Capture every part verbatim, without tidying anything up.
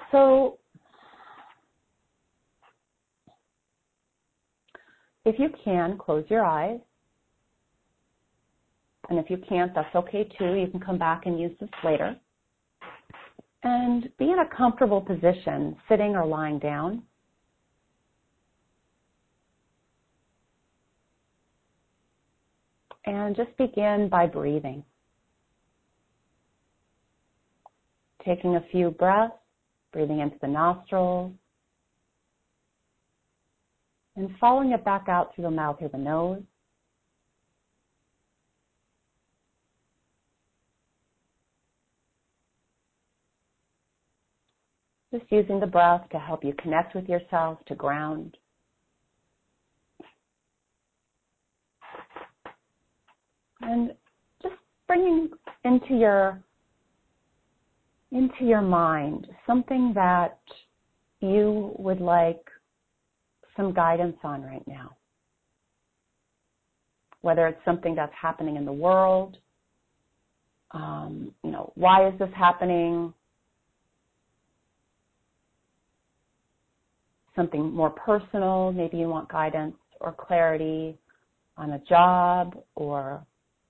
So if you can, close your eyes. And if you can't, that's okay too. You can come back and use this later. And be in a comfortable position, sitting or lying down. And just begin by breathing. Taking a few breaths, breathing into the nostrils, and following it back out through the mouth or the nose. Just using the breath to help you connect with yourself, to ground. And just bringing into your into your mind something that you would like some guidance on right now. Whether it's something that's happening in the world, um, you know, why is this happening? Something more personal, maybe you want guidance or clarity on a job or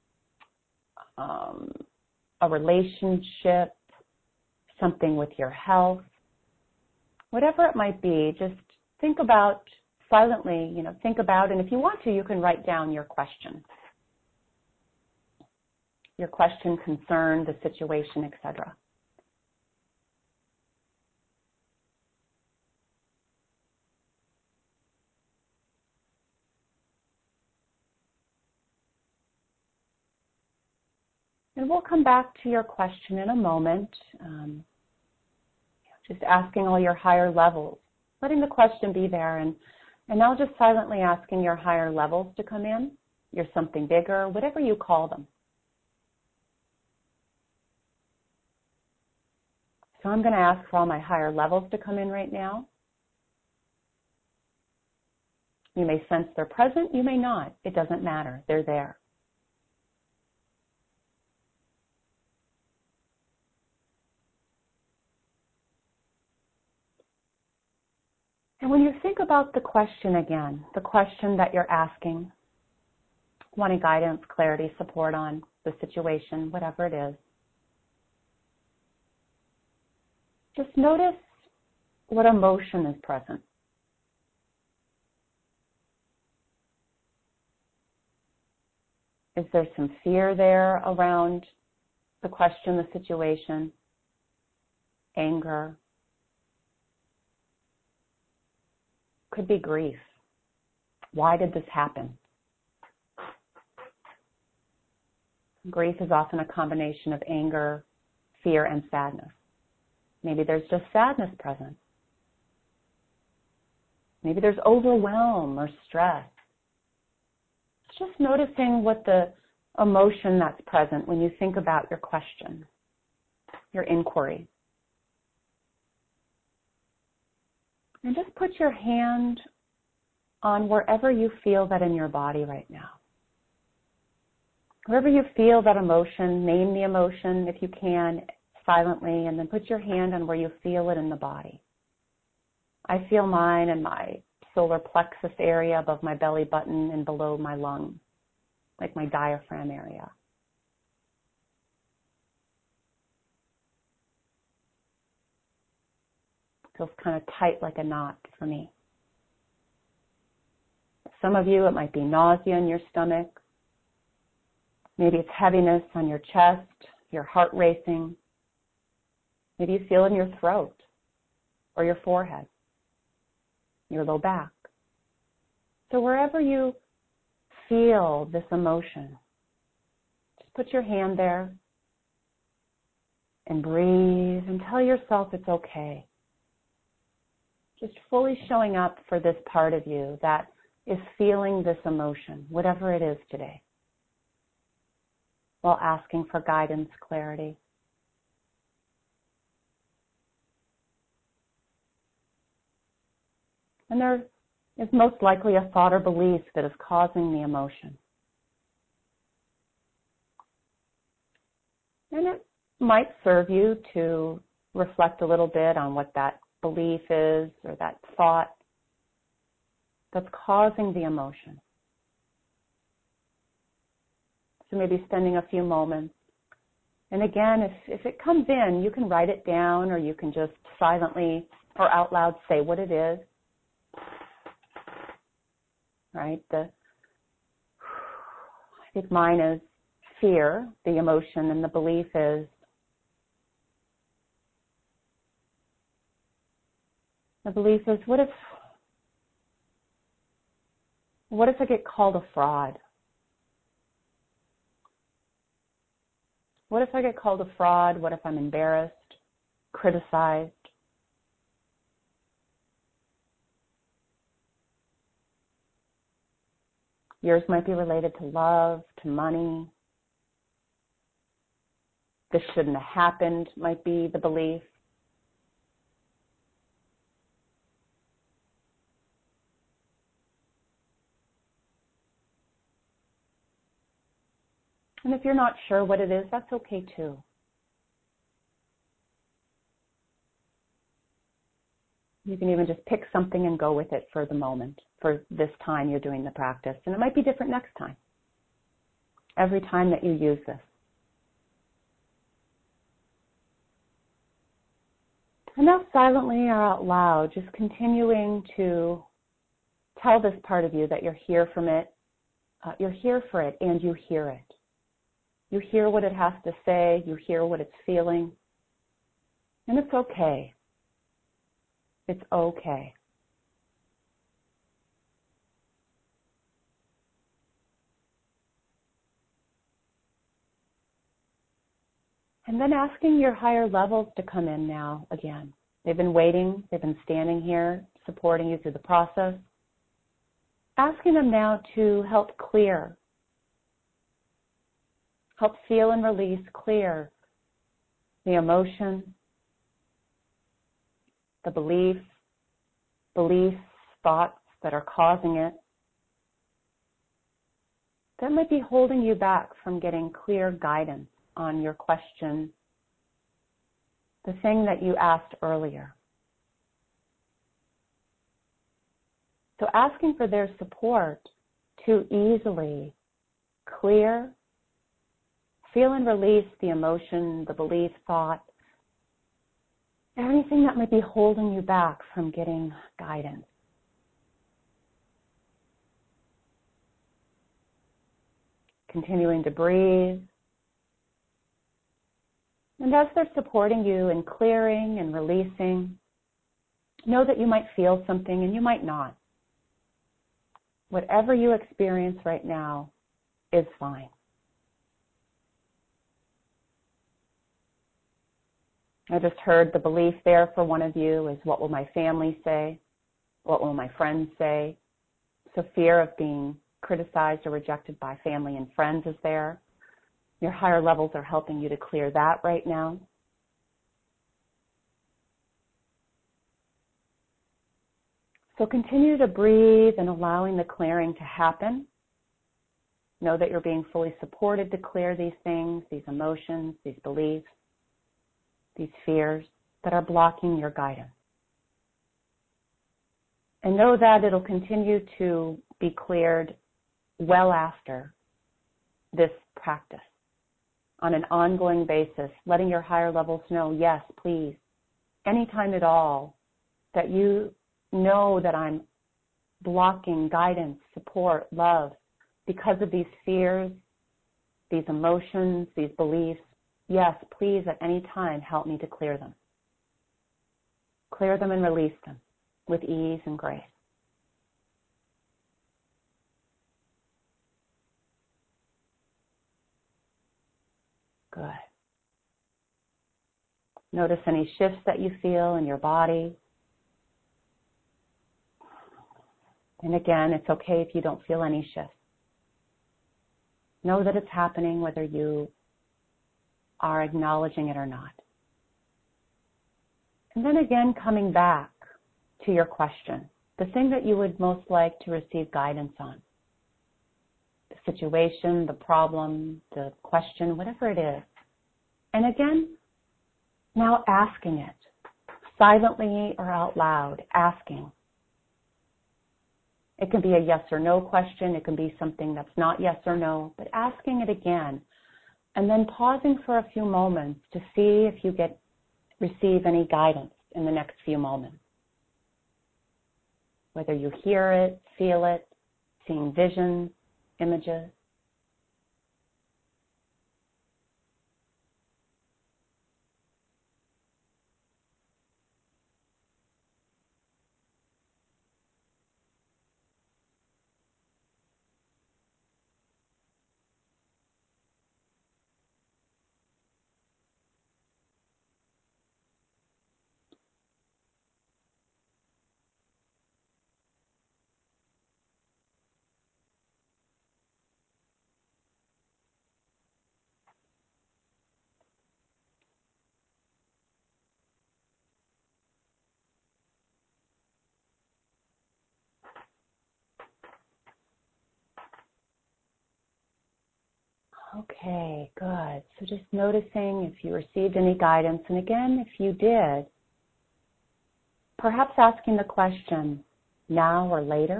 um, a relationship, something with your health, whatever it might be. Just think about silently, you know, think about, and if you want to, you can write down your question, your question, concern, the situation, et cetera. And we'll come back to your question in a moment, um, just asking all your higher levels, letting the question be there, and, and now just silently asking your higher levels to come in, your something bigger, whatever you call them. So I'm going to ask for all my higher levels to come in right now. You may sense they're present, you may not. It doesn't matter. They're there. And when you think about the question again, the question that you're asking, wanting guidance, clarity, support on the situation, whatever it is, just notice what emotion is present. Is there some fear there around the question, the situation, anger? Could be grief. Why did this happen? Grief is often a combination of anger, fear, and sadness. Maybe there's just sadness present. Maybe there's overwhelm or stress. It's just noticing what the emotion that's present when you think about your question, your inquiry. And just put your hand on wherever you feel that in your body right now. Wherever you feel that emotion, name the emotion if you can, silently, and then put your hand on where you feel it in the body. I feel mine in my solar plexus area above my belly button and below my lung, like my diaphragm area. Feels kind of tight like a knot for me. Some of you, it might be nausea in your stomach. Maybe it's heaviness on your chest, your heart racing. Maybe you feel it in your throat or your forehead, your low back. So wherever you feel this emotion, just put your hand there and breathe and tell yourself it's okay. Just fully showing up for this part of you that is feeling this emotion, whatever it is today, while asking for guidance, clarity. And there is most likely a thought or belief that is causing the emotion. And it might serve you to reflect a little bit on what that belief is or that thought that's causing the emotion. So maybe spending a few moments. And again, if, if it comes in, you can write it down, or you can just silently or out loud say what it is. Right? The, I think mine is fear, the emotion, and the belief is the belief is what if what if I get called a fraud? What if I get called a fraud? What if I'm embarrassed, criticized? Yours might be related to love, to money. This shouldn't have happened might be the belief. And if you're not sure what it is, that's okay too. You can even just pick something and go with it for the moment, for this time you're doing the practice. And it might be different next time, every time that you use this. And now silently or out loud, just continuing to tell this part of you that you're here from it, uh, you're here for it, and you hear it. You hear what it has to say, you hear what it's feeling, and it's okay. It's okay. And then asking your higher levels to come in now again. They've been waiting, they've been standing here, supporting you through the process. Asking them now to help clear, help feel and release, clear the emotion, the belief, beliefs, thoughts that are causing it, that might be holding you back from getting clear guidance on your question, the thing that you asked earlier. So asking for their support to easily clear, feel and release the emotion, the belief, thought, anything that might be holding you back from getting guidance. Continuing to breathe. And as they're supporting you in clearing and releasing, know that you might feel something and you might not. Whatever you experience right now is fine. I just heard the belief there for one of you is, what will my family say? What will my friends say? So fear of being criticized or rejected by family and friends is there. Your higher levels are helping you to clear that right now. So continue to breathe and allowing the clearing to happen. Know that you're being fully supported to clear these things, these emotions, these beliefs, these fears that are blocking your guidance. And know that it'll continue to be cleared well after this practice on an ongoing basis, letting your higher levels know, yes, please, anytime at all that you know that I'm blocking guidance, support, love because of these fears, these emotions, these beliefs, yes, please at any time help me to clear them. Clear them and release them with ease and grace. Good. Notice any shifts that you feel in your body. And again, it's okay if you don't feel any shifts. Know that it's happening whether you are acknowledging it or not. And then again, coming back to your question, the thing that you would most like to receive guidance on. The situation, the problem, the question, whatever it is. And again, Now asking it, silently or out loud, asking. It can be a yes or no question. It can be something that's not yes or no, but asking it again. And then pausing for a few moments to see if you get receive any guidance in the next few moments. Whether you hear it, feel it, seeing visions, images. Okay, good. So just noticing if you received any guidance. And again, if you did, perhaps asking the question, now or later?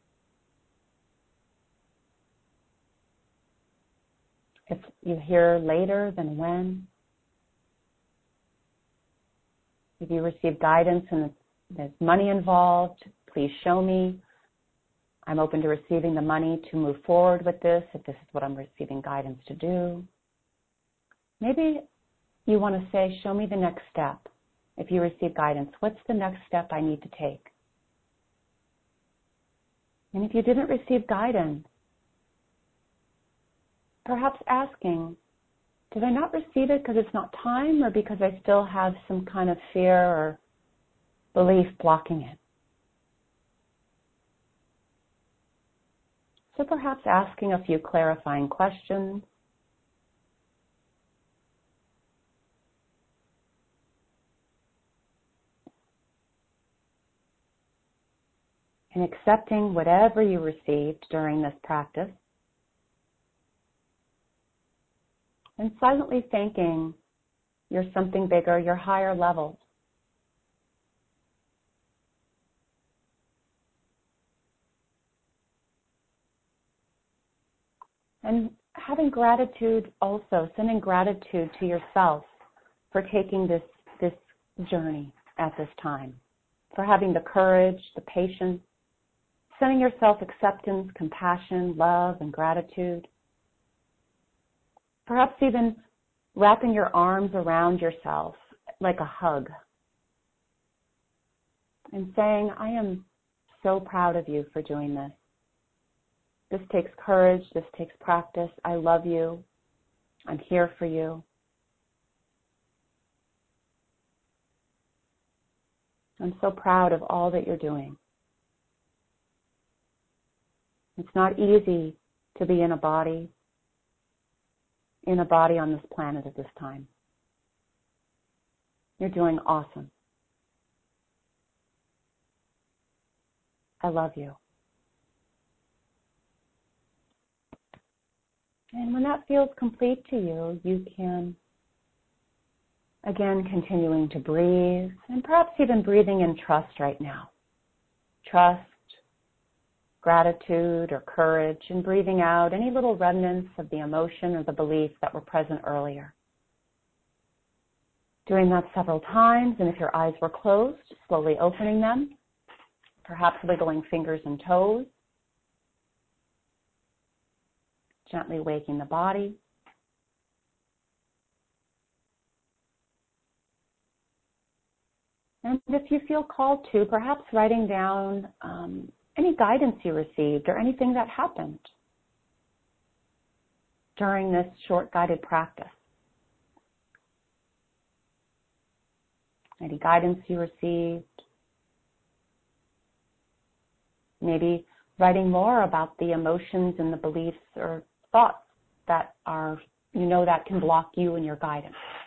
If you hear later, then when? If you receive guidance and there's money involved, please show me. I'm open to receiving the money to move forward with this, if this is what I'm receiving guidance to do. Maybe you want to say, show me the next step. If you receive guidance, what's the next step I need to take? And if you didn't receive guidance, perhaps asking, did I not receive it because it's not time or because I still have some kind of fear or belief blocking it? So perhaps asking a few clarifying questions. And accepting whatever you received during this practice. And silently thanking your something bigger, your higher levels. And having gratitude also, sending gratitude to yourself for taking this, this journey at this time, for having the courage, the patience, sending yourself acceptance, compassion, love, and gratitude. Perhaps even wrapping your arms around yourself like a hug and saying, I am so proud of you for doing this. This takes courage. This takes practice. I love you. I'm here for you. I'm so proud of all that you're doing. It's not easy to be in a body, in a body on this planet at this time. You're doing awesome. I love you. And when that feels complete to you, you can, again, continuing to breathe, and perhaps even breathing in trust right now. Trust, gratitude, or courage, and breathing out any little remnants of the emotion or the belief that were present earlier. Doing that several times, and if your eyes were closed, slowly opening them, perhaps wiggling fingers and toes, gently waking the body. And if you feel called to, perhaps writing down um, any guidance you received or anything that happened during this short guided practice. Any guidance you received. Maybe writing more about the emotions and the beliefs or thoughts that are, you know, that can block you and your guidance.